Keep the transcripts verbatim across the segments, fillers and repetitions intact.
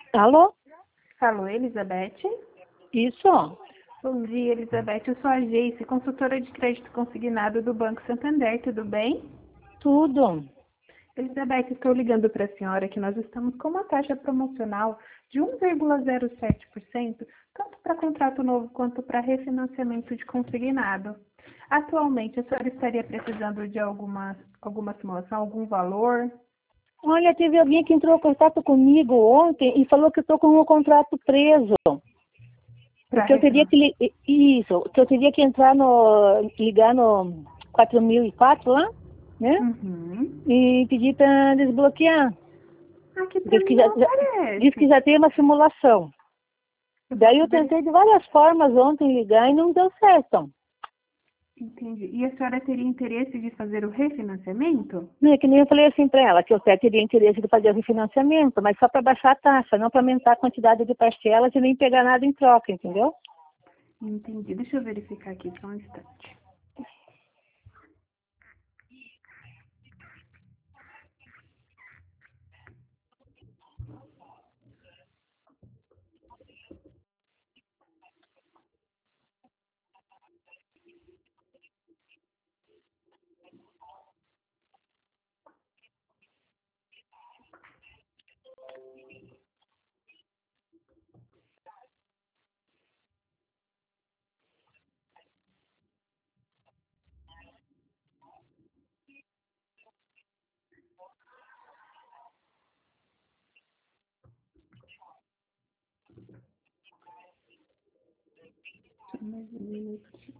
Alô? Alô, Elizabeth? Isso? Bom dia, Elizabeth. Eu sou a Geice, consultora de crédito consignado do Banco Santander. Tudo bem? Tudo. Elizabeth, estou ligando para a senhora que nós estamos com uma taxa promocional de um vírgula zero sete por cento, tanto para contrato novo quanto para refinanciamento de consignado. Atualmente, a senhora estaria precisando de alguma, alguma simulação, algum valor? Olha, teve alguém que entrou em contato comigo ontem e falou que eu estou com o contrato preso. Para Que eu teria que refinanciar? li- isso, que eu teria que entrar no ligar no quatro mil e quatro lá, né? Uhum. E pedir para desbloquear. Aqui para Diz mim que já, não já- diz que aparece. já tem uma simulação. Eu Daí posso eu verificar. tentei de várias formas ontem ligar e não deu certo. Entendi. E a senhora teria interesse de fazer o refinanciamento? Não é que nem eu falei assim para ela, que eu até teria interesse de fazer o refinanciamento, mas só para baixar a taxa, não para aumentar a quantidade de parcelas e nem pegar nada em troca, entendeu? Entendi. Deixa eu verificar aqui só um instante. Só mais um minutinho.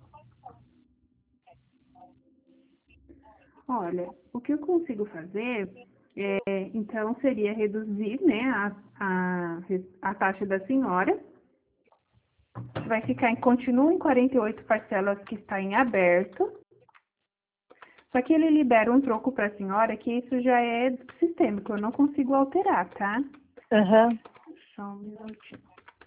Olha, o que eu consigo fazer, é, então, seria reduzir, né, a, a, a taxa da senhora. Vai ficar em, continua em quarenta e oito parcelas que está em aberto. Só que ele libera um troco para a senhora, que isso já é sistêmico, eu não consigo alterar, tá? Aham. Só um minutinho.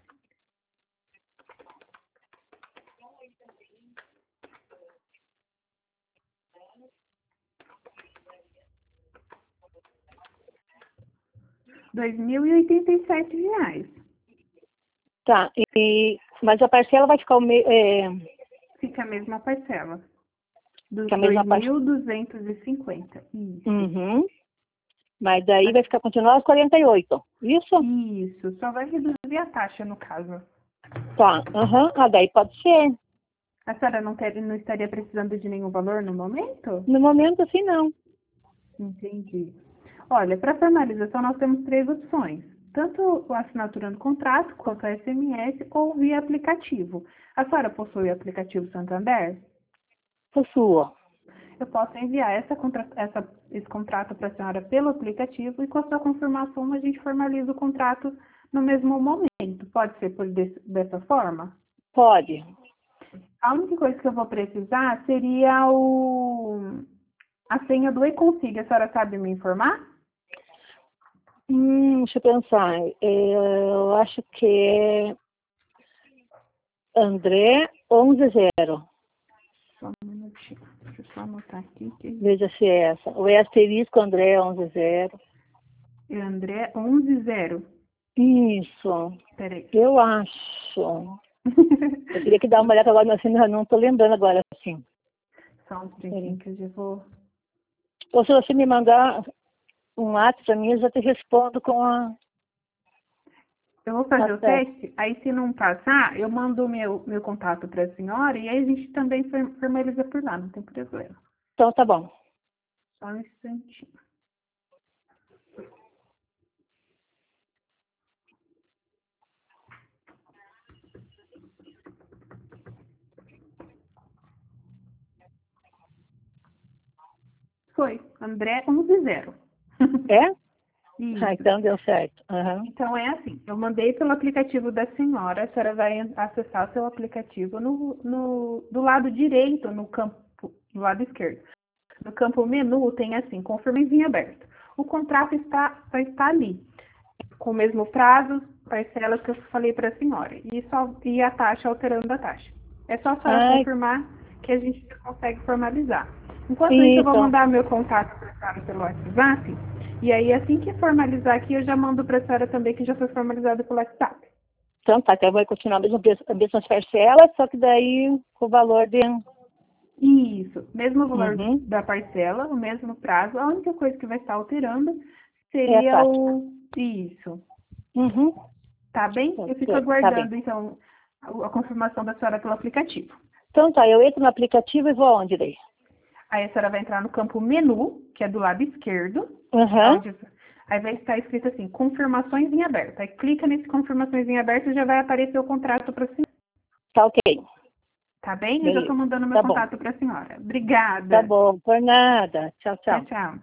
Dois mil e oitenta e sete reais. Tá, e, mas a parcela vai ficar o me, é, Fica a mesma parcela. Dos que a mesma dois parcela. mil duzentos e cinquenta. Isso. Uhum. Mas daí vai ficar continuar os quarenta e oito. Isso? Isso. Só vai reduzir a taxa, no caso. Tá. Aham. Ah, daí pode ser. A senhora não, ter, não estaria precisando de nenhum valor no momento? No momento, assim, não. Entendi. Olha, para formalização nós temos três opções. Tanto a assinatura no contrato, quanto a S M S ou via aplicativo. A senhora possui o aplicativo Santander? É sua. Eu posso enviar essa, contra- essa- esse contrato para a senhora pelo aplicativo e com a sua confirmação a gente formaliza o contrato no mesmo momento. Pode ser por desse- dessa forma? Pode. A única coisa que eu vou precisar seria o, a senha do e-config. A senhora sabe me informar? Hum, deixa eu pensar. É, eu acho que é André onze zero. Só um minutinho. Deixa eu só anotar aqui. Que Veja se é essa. O é asterisco André onze zero. é André onze zero. Isso. Peraí. Eu acho. Eu teria que dar uma olhada agora, mas assim, eu não estou lembrando agora, assim. Só um Peraí. trechinho que eu já vou... Ou se você me mandar um WhatsApp para mim, eu já te respondo com a... Eu vou Tá fazer o certo. teste, aí se não passar, eu mando o meu, meu contato para a senhora e aí a gente também for- formaliza por lá, não tem problema. Então tá bom. Só um instantinho. Foi, André onze zero. É? Ah, Isso. então deu certo. Aham. Então é assim, eu mandei pelo aplicativo da senhora, a senhora vai acessar o seu aplicativo no, no, do lado direito, no campo, no lado esquerdo. No campo menu tem assim, confirme em aberto. O contrato está, vai estar ali, com o mesmo prazo, parcelas que eu falei para a senhora, e, só, e a taxa, alterando a taxa. É só a senhora Ai, confirmar que a gente consegue formalizar. Enquanto isso, eu vou isso. mandar meu contato para a senhora pelo WhatsApp, E aí, assim que formalizar aqui, eu já mando para a senhora também, que já foi formalizado pelo WhatsApp. Então tá, então vai continuar a mesma, a mesmas parcelas, só que daí com o valor de... Isso, mesmo valor Uhum. da parcela, o mesmo prazo. A única coisa que vai estar alterando É a seria taxa. o... Isso. Uhum. Tá bem? Eu fico Ok, tá bem. aguardando, então, a a confirmação da senhora pelo aplicativo. Então tá, eu entro no aplicativo e vou aonde daí? Aí a senhora vai entrar no campo menu, que é do lado esquerdo, Uhum. onde aí vai estar escrito assim, confirmações em aberto. Aí clica nesse confirmações em aberto e já vai aparecer o contrato para a senhora. Tá ok. Tá bem? Eu já estou Beleza. mandando meu Tá bom. contato para a senhora. Tá Obrigada. bom, por nada. Tchau, Tchau, tchau. tchau.